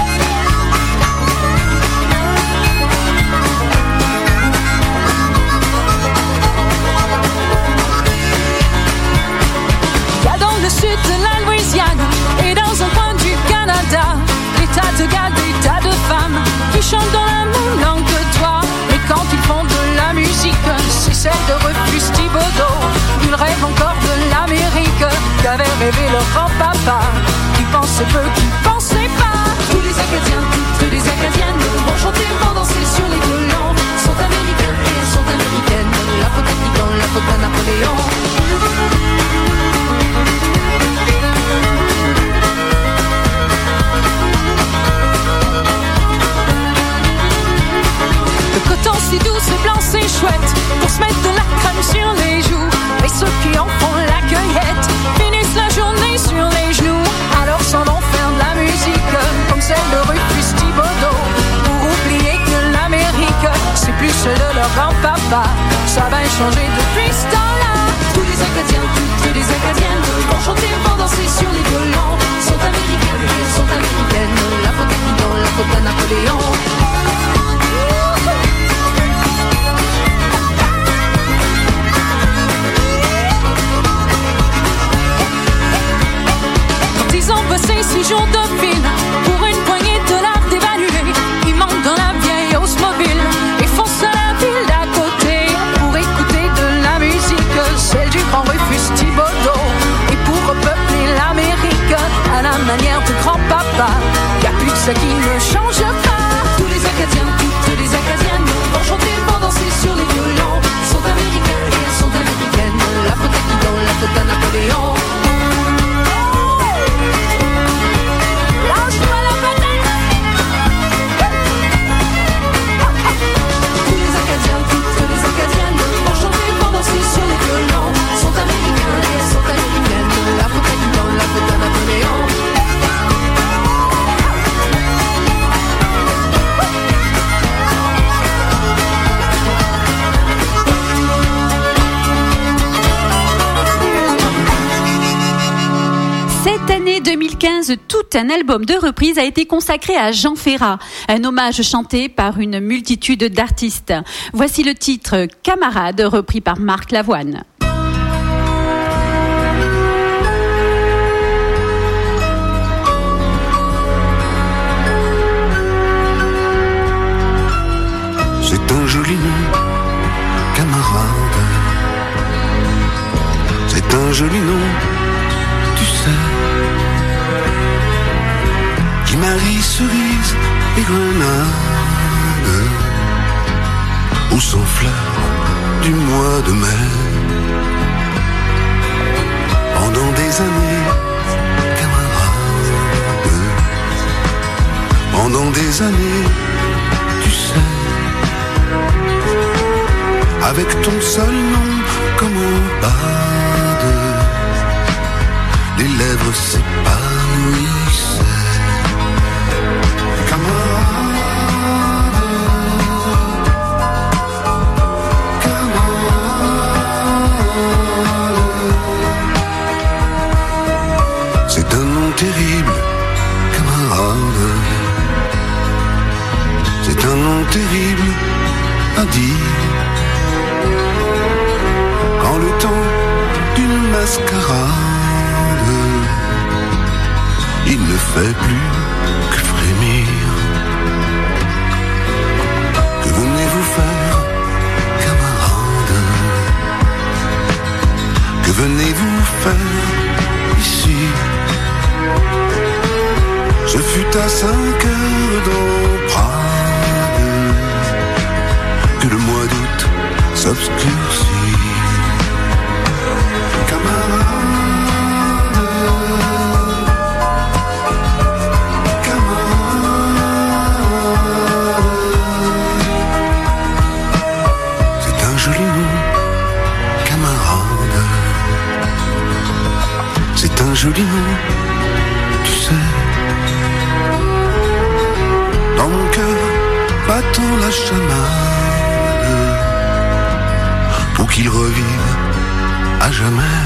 Speaker 10: Il y a dans le sud de la Louisiane et dans un coin du Canada des tas de gars, des tas de femmes qui chantent dans la même langue que toi. Et quand ils font de la musique, c'est celle de Rufus Thibodeau. Ils rêvent encore de l'Amérique qu'avait rêvé leur grand-papa, qui pensait peu, qui pensait pas. Tous les Acadiens, toutes les Acadiennes vont chanter, vont danser sur les violons. Sont américains et sont américaines, la faute à Titan, la faute à Napoléon. Le coton si doux, c'est blanc, c'est chouette, pour se mettre de la crème sur les joues. Et ceux qui en font la cueillette finissent la journée sur les genoux. Alors s'en vont faire de la musique comme celle de Rufus Thibodeau, pour oublier que l'Amérique, c'est plus celle de leur grand-papa. Ça va changer depuis ce temps-là. Tous les Acadiens, toutes les Acadiennes vont chanter, vont danser sur les violons. Sont américains et sont américaines, la faute à Titan, la faute à Napoléon. Ils ont bossé six jours de fil pour une poignée de dollars dévalués. Ils montent dans la vieille hausse mobile et foncent à la ville d'à côté pour écouter de la musique, celle du grand Rufus Thibodeau. Et pour repeupler l'Amérique à la manière de grand-papa, y a plus de ça qui ne change pas. Tous les Acadiens, toutes les Acadiennes vont chanter, vont danser sur les violons. Sont américains et sont américaines, la faute à Titan, la faute à Napoléon.
Speaker 1: Cette année deux mille quinze, tout un album de reprises a été consacré à Jean Ferrat, un hommage chanté par une multitude d'artistes. Voici le titre « Camarade » repris par Marc Lavoine.
Speaker 11: C'est un joli nom, camarade. C'est un joli nom, tu sais, qui marie cerise et grenade au sang fleur du mois de mai. Pendant des années, camarade, pendant des années, tu sais, avec ton seul nom comme en bade, les lèvres s'épanouissaient. Camarade, camarade, c'est un nom terrible, camarade. C'est un nom terrible à dire quand le temps d'une mascarade il ne fait plus que frémir. Que venez-vous faire, camarade? Que venez-vous faire ici? Ce fut à cinq heures d'Emprade que le mois d'août s'obscurcit. Camarade, camarade, c'est un joli nom, camarade. C'est un joli nom, tu sais. Dans mon cœur battant la chamade pour qu'il revive à jamais.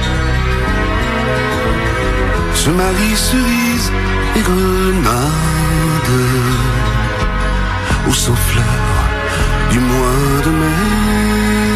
Speaker 11: Ce Marie cerise et grenade au sang fleur du mois de mai.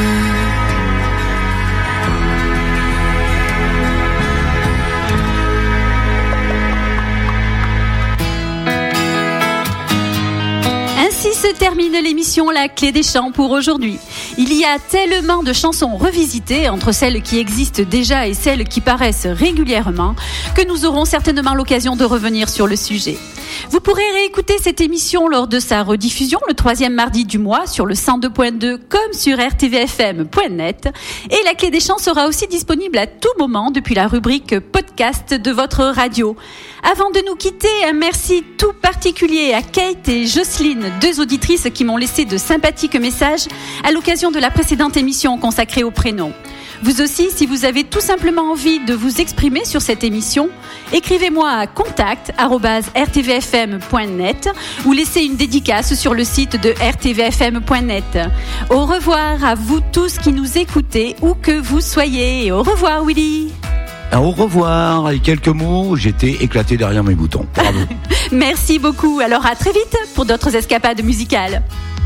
Speaker 1: Ainsi se termine l'émission La Clé des Chants pour aujourd'hui. Il y a tellement de chansons revisitées entre celles qui existent déjà et celles qui paraissent régulièrement que nous aurons certainement l'occasion de revenir sur le sujet. Vous pourrez réécouter cette émission lors de sa rediffusion le troisième mardi du mois sur le cent deux point deux comme sur r t v f m point net et La Clé des Chants sera aussi disponible à tout moment depuis la rubrique podcast de votre radio. Avant de nous quitter, un merci tout particulier à Kate et Jocelyne, deux auditrices qui m'ont laissé de sympathiques messages à l'occasion de la précédente émission consacrée au prénom. Vous aussi, si vous avez tout simplement envie de vous exprimer sur cette émission, écrivez-moi à contact arobase r t v f m point net ou laissez une dédicace sur le site de r t v f m point net. Au revoir à vous tous qui nous écoutez, où que vous soyez. Et au revoir, Willy.
Speaker 12: Au revoir, et quelques mots, j'étais éclaté derrière mes boutons. Bravo.
Speaker 1: Merci beaucoup. Alors à très vite pour d'autres escapades musicales.